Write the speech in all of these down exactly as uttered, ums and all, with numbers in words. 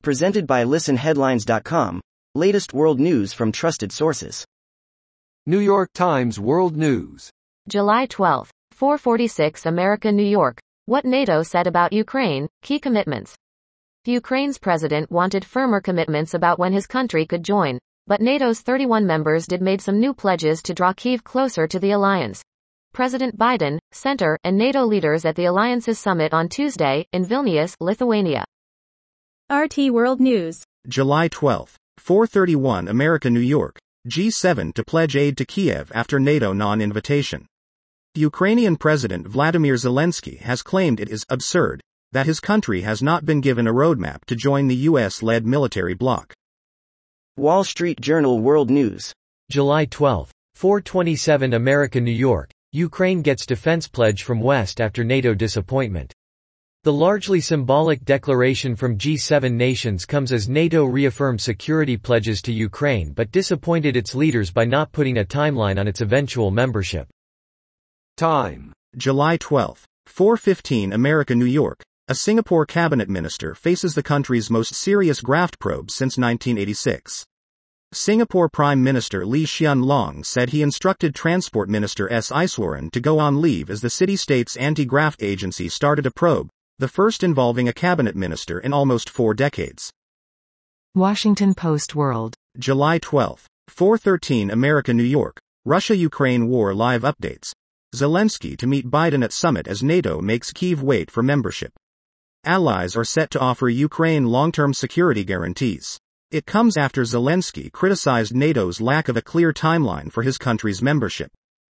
Presented by listen headlines dot com, latest world news from trusted sources. New York Times World News. July twelfth, four forty-six America, New York. What NATO said about Ukraine, key commitments. Ukraine's president wanted firmer commitments about when his country could join, but NATO's thirty-one members did made some new pledges to draw Kyiv closer to the alliance. President Biden, Center, and NATO leaders at the alliance's summit on Tuesday, in Vilnius, Lithuania. R T World News. July twelfth, four thirty-one America, New York. G seven to pledge aid to Kiev after NATO non-invitation. Ukrainian President Vladimir Zelensky has claimed it is absurd that his country has not been given a roadmap to join the U S-led military bloc. Wall Street Journal World News. July twelfth, four twenty-seven America, New York. Ukraine gets defense pledge from West after NATO disappointment. The largely symbolic declaration from G seven nations comes as NATO reaffirmed security pledges to Ukraine but disappointed its leaders by not putting a timeline on its eventual membership. Time. July twelfth, four fifteen America, New York. A Singapore cabinet minister faces the country's most serious graft probe since nineteen eighty-six. Singapore Prime Minister Lee Hsien Loong said he instructed Transport Minister S. Iswaran to go on leave as the city-state's anti-graft agency started a probe, the first involving a cabinet minister in almost four decades. Washington Post World. July twelfth, four thirteen America, New York. Russia-Ukraine war live updates. Zelensky to meet Biden at summit as NATO makes Kyiv wait for membership. Allies are set to offer Ukraine long-term security guarantees. It comes after Zelensky criticized NATO's lack of a clear timeline for his country's membership.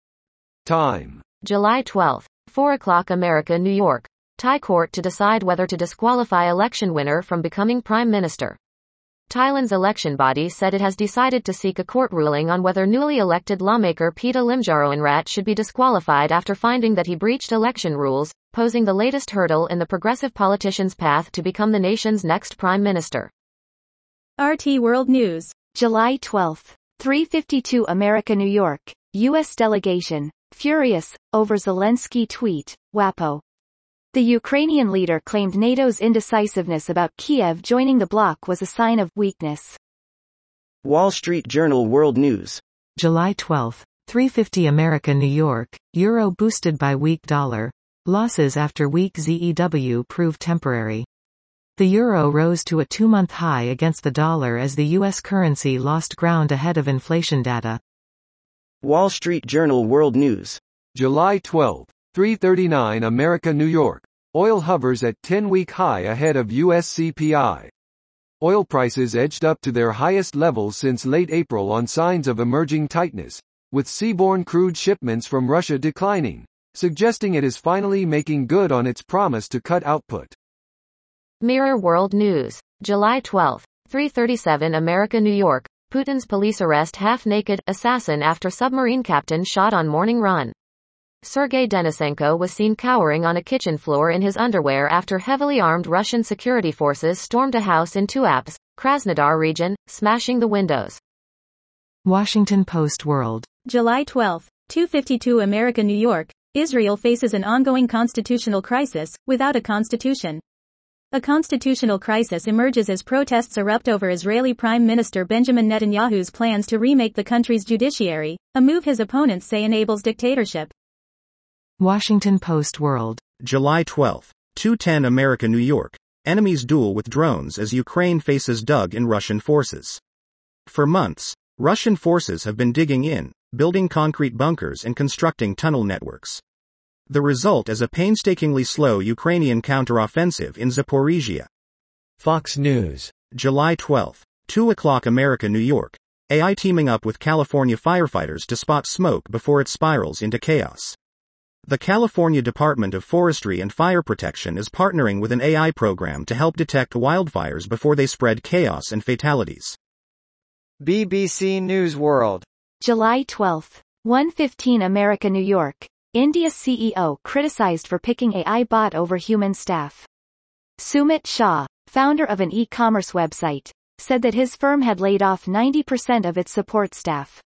Time. July twelfth, four o'clock America, New York. Thai court to decide whether to disqualify election winner from becoming prime minister. Thailand's election body said it has decided to seek a court ruling on whether newly elected lawmaker Pita Limjaroenrat should be disqualified after finding that he breached election rules, posing the latest hurdle in the progressive politician's path to become the nation's next prime minister. R T World News. July twelfth, three fifty-two America, New York. U S delegation, furious, over Zelensky tweet, WAPO. The Ukrainian leader claimed NATO's indecisiveness about Kiev joining the bloc was a sign of weakness. Wall Street Journal World News. July twelfth, three fifty America, New York. Euro boosted by weak dollar. Losses after weak Z E W prove temporary. The euro rose to a two-month high against the dollar as the U S currency lost ground ahead of inflation data. Wall Street Journal World News. July twelfth, three thirty-nine America, New York. Oil hovers at ten-week high ahead of U S C P I. Oil prices edged up to their highest levels since late April on signs of emerging tightness, with seaborne crude shipments from Russia declining, suggesting it is finally making good on its promise to cut output. Mirror World News. July twelfth, three thirty-seven America, New York. Putin's police arrest half-naked assassin after submarine captain shot on morning run. Sergei Denisenko was seen cowering on a kitchen floor in his underwear after heavily armed Russian security forces stormed a house in Tuapse, Krasnodar region, smashing the windows. Washington Post World. July twelfth, two fifty-two America, New York. Israel faces an ongoing constitutional crisis, without a constitution. A constitutional crisis emerges as protests erupt over Israeli Prime Minister Benjamin Netanyahu's plans to remake the country's judiciary, a move his opponents say enables dictatorship. Washington Post World. July twelfth, two ten America, New York. Enemies duel with drones as Ukraine faces dug in Russian forces. For months, Russian forces have been digging in, building concrete bunkers and constructing tunnel networks. The result is a painstakingly slow Ukrainian counteroffensive in Zaporizhia. Fox News. July twelfth, two o'clock America, New York. A I teaming up with California firefighters to spot smoke before it spirals into chaos. The California Department of Forestry and Fire Protection is partnering with an A I program to help detect wildfires before they spread chaos and fatalities. B B C News World. July twelfth, one fifteen America, New York. India's C E O criticized for picking A I bot over human staff. Sumit Shah, founder of an e-commerce website, said that his firm had laid off ninety percent of its support staff.